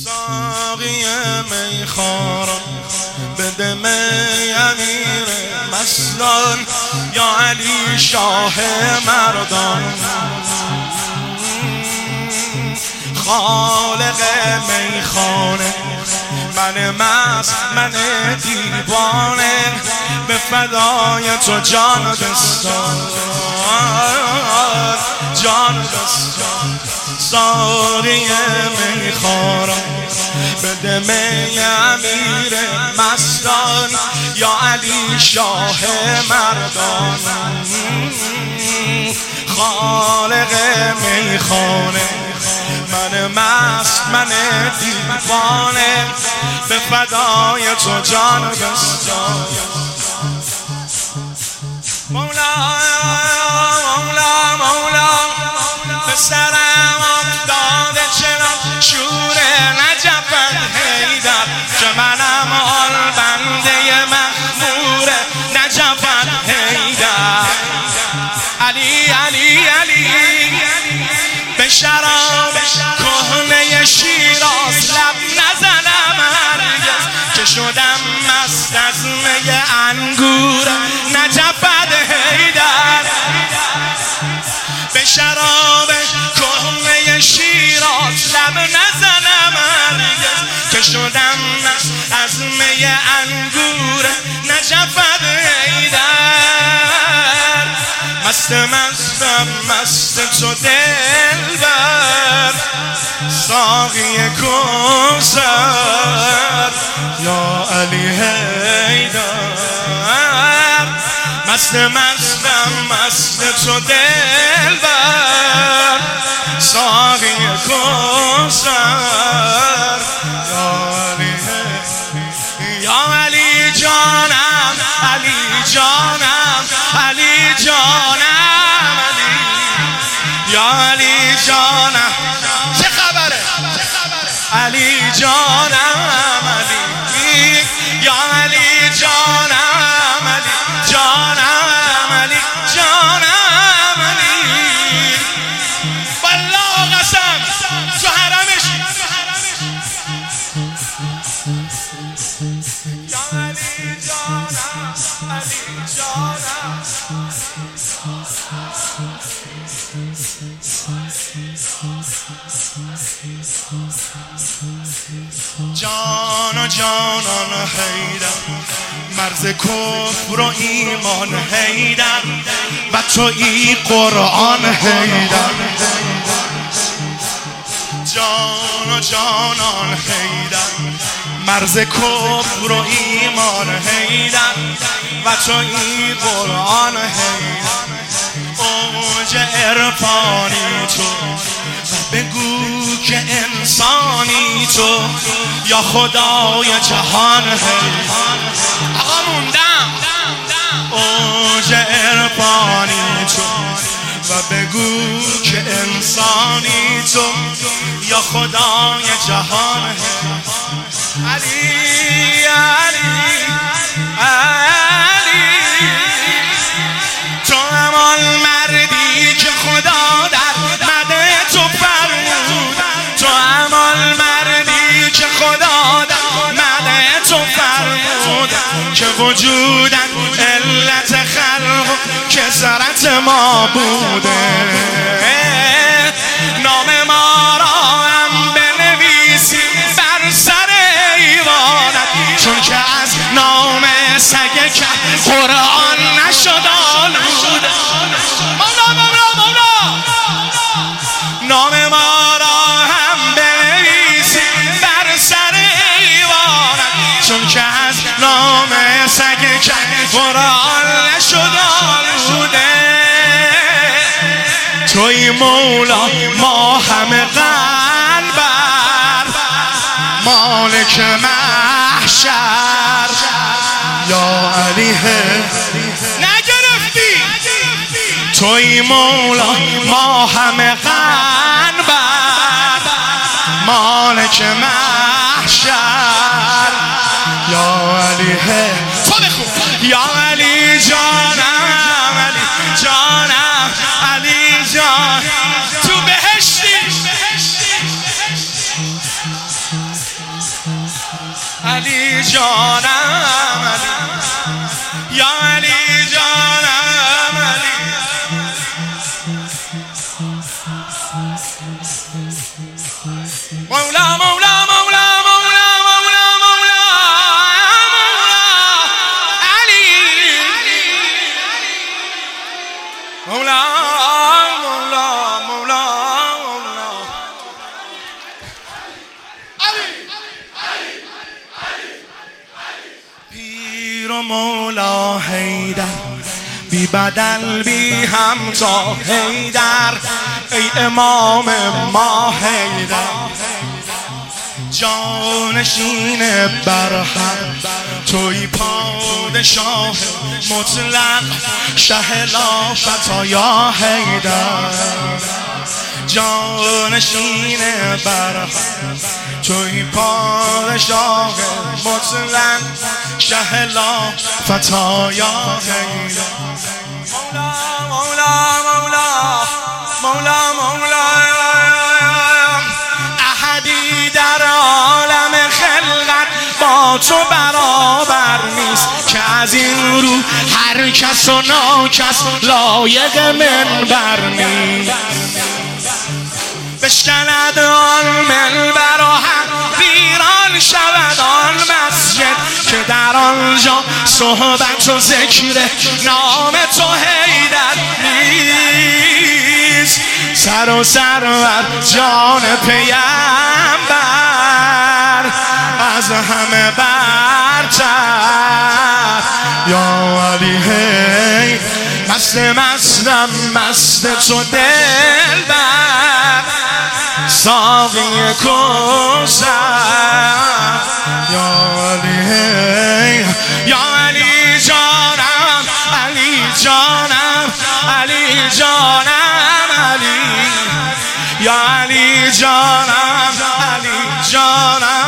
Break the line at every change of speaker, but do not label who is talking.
ساقی میخوارم بده می امیر مستان یا علی شاه مردان خالق میخانه من مست من دیوانه به فدای تو جان بستان جان بستان ساقی میخوارم بده می امیر مستان یا علی شاه مردان خالق میخانه من مست من دیوانه به فدای تو جان بستان مولا مولا مولا به سرم افتاده چرا شور نجف حیدر که منم آل بنده مخمور نجف حیدر علی علی علی به شراب کهنه شیراز لب نزنم هرگز که شدم مست از می انگور نجف حیدر به شراب کهنه شیراز لب نزنم هرگز که شدم مست از می انگور نجف حیدر مست مستم مست تو دلبر ساقی کوثر یا علی حیدر مست مستم مست تو دلبر ساقی کوثر یا علی حیدر یا علی جانم علی جانم علی جانم علی یا علی جانم چه خبره علی جانم علی یا علی جانم علی جانم علی جانم علی والله قسم تو حرمش یا علی جانم علی جانم جان و جانان حیدر مرز کفر و ایمان حیدر و تویی قرآن حیدر جان و جانان حیدر مرز کفر و ایمان حیدر و تویی قرآن حیدر اوج عرفانی تو بگو که انسانی تو یا خدای جهان حیدر آقا موندم اوج عرفانی تو و بگو که انسانی تو یا خدای جهان حیدر علی علی علی تو همان مردی که خدا در مده تو فرمود تو همان مردی که خدا در مده تو فرمود که وجودن علت خلق کثرت ما بوده نام ما را هم بنویسی بر سر ایوانت چون که از نام سگ که قرآن نشد آلوده مولا مولا مولا نام ما را هم بنویسی بر سر ایوانت چون که از نام سگ که قرآن نشد آلوده توی مولا ما همه قلبر مالک محشر یا علی نگرفتی توی مولا ما همه قلبر مالک محشر یا علی تو بخون یا علی جانم علی جانم علی جان تو بهشتی علی جانم علی یا علی جانم علی مولا مولا مولا مولا مولا مولا علی مولا مولا مولا پیر و مولا حیدر بی بدل بی همتا حیدر ای امام ما حیدر جانشین برهم توی پادشاه مطلق شه لا فتایا حیدر جانشین برهم توی پادشاه مطلق شه لا فتایا حیدر مولا مولا مولا مولا مولا احدی در عالم خلقت با تو برابر نیست که از این رو هر کس و ناکس لایق منبر نیست بشکند آن منبر و هم ویران شود آن مسجد که در آنجا صحبت و ذکر نام تو حیدر نیست سر و سرور جان پیمبر از همه برتر یا علی هی مست مستم مست تو دلبر ساقی کوثر یا علی هی یا علی جانم علی جانم علی جانم علی یا علی جانم علی جانم